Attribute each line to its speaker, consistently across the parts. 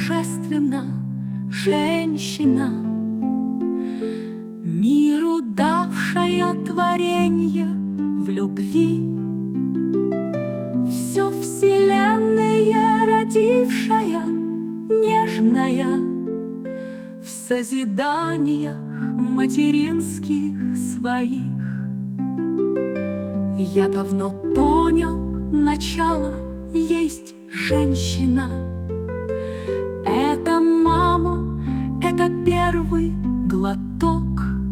Speaker 1: божественна женщина, миру давшая творенье в любви, все вселенная родившая, нежная, в созиданиях материнских своих. Я давно понял, начало есть женщина. Это мама, это первый глоток,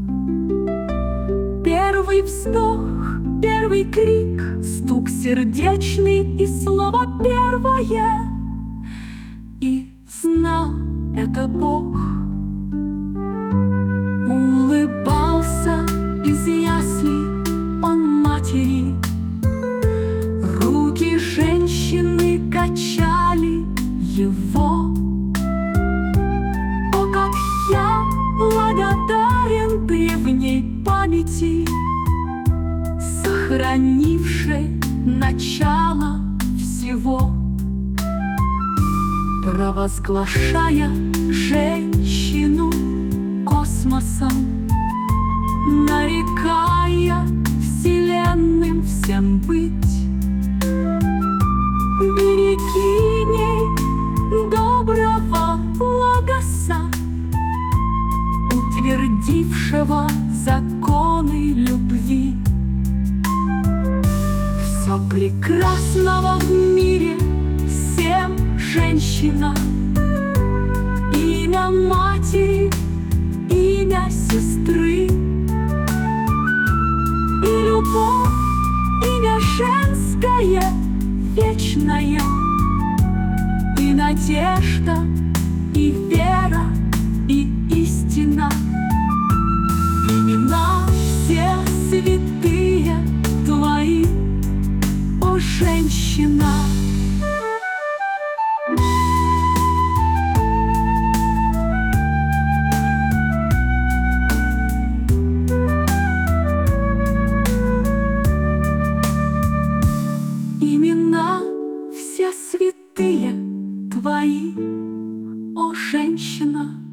Speaker 1: первый вздох, первый крик, стук сердечный и слово первое. И знал это Бог. Улыбался из яслей он матери, руки женщины качали его. О, как я благодарен древней памяти, сохранившей начало всего, провозглашая женщину космосом, нарекая вселенным всем быть берегиней доброго логоса, утвердившего законы любви. Все прекрасного в мире всем женщина, имя матери, имя сестры, и любовь, имя женское, вечное, и надежда, и вера, и истина. Имена все святые твои, о женщина. Имена все святые твои, о женщина.